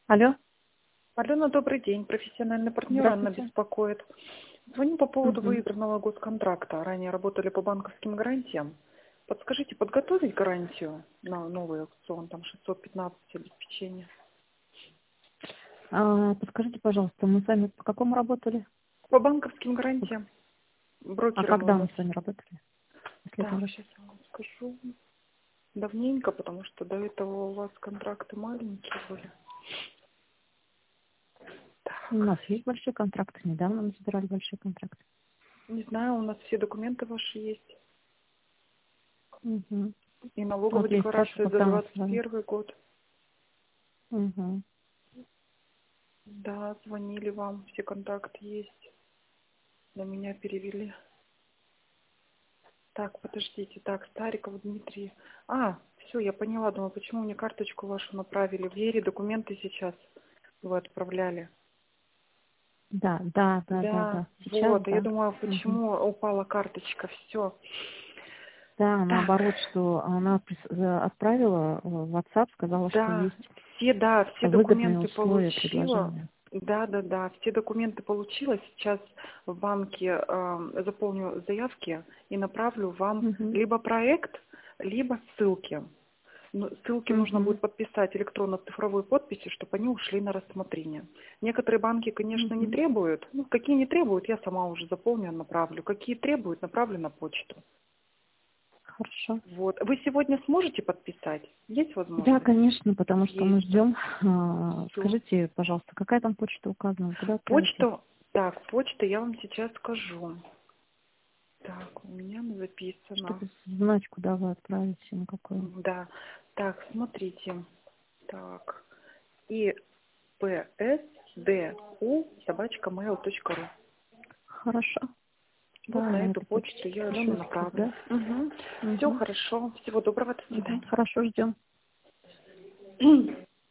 Алло, Алена, добрый день. Профессиональный партнер Анна здравствуйте. беспокоит. Звоню по поводу Мгм. выигранного госконтракта. Ранее работали по банковским гарантиям. Подскажите, подготовить гарантию на новый аукцион, там 615 обеспечения? Подскажите, пожалуйста, мы с вами по какому работали? По банковским Пог- гарантиям. А Брокером у когда вас. мы с вами работали? Последний Так, раз. сейчас я вам скажу. Давненько, потому что до этого у вас контракты маленькие были. У нас Так, есть большие контракты. Недавно мы собирали большие контракты. не знаю, у нас все документы ваши есть. Угу. И налоговая Вот я и спрашиваю, декларация за когда мы с вами. 21 год. Угу. Да, звонили вам, все контакты есть. На меня перевели. Так, подождите. Так, Стариков Дмитрий. Все, я поняла. Думаю, почему мне карточку вашу направили. В Ере документы сейчас вы отправляли. Да, да, да, да, Да, да. Сейчас вот. А я да. думаю, Угу. почему упала карточка. Все. Да, Так, наоборот, что она отправила в WhatsApp, сказала, что да, есть все выгодные документы условия получила. предложения. Да, все документы получила. Сейчас в банке заполню заявки и направлю вам Угу. либо проект, либо ссылки. Ну, ссылки нужно Угу. будет подписать электронно-цифровой подписью, чтобы они ушли на рассмотрение. Некоторые банки, конечно, не Угу. требуют. Ну, какие не требуют, я сама уже заполню, направлю. Какие требуют, направлю на почту. Хорошо. Вот. Вы сегодня сможете подписать? Есть Да, возможность? конечно, потому что мы Есть. ждем. Все. Скажите, пожалуйста, какая там почта указана? Куда отправите? Почту я вам сейчас скажу. Так, у меня записано. Чтобы знать, куда вы отправите, на какой. Да. Так, смотрите. Так. ipsdu@mail.ru. Хорошо. Вот Да, на на эту этой почту почте я пришлю вам скид, направлю. да? Все Угу. хорошо. Всего доброго. До Угу. свидания. Хорошо, ждем.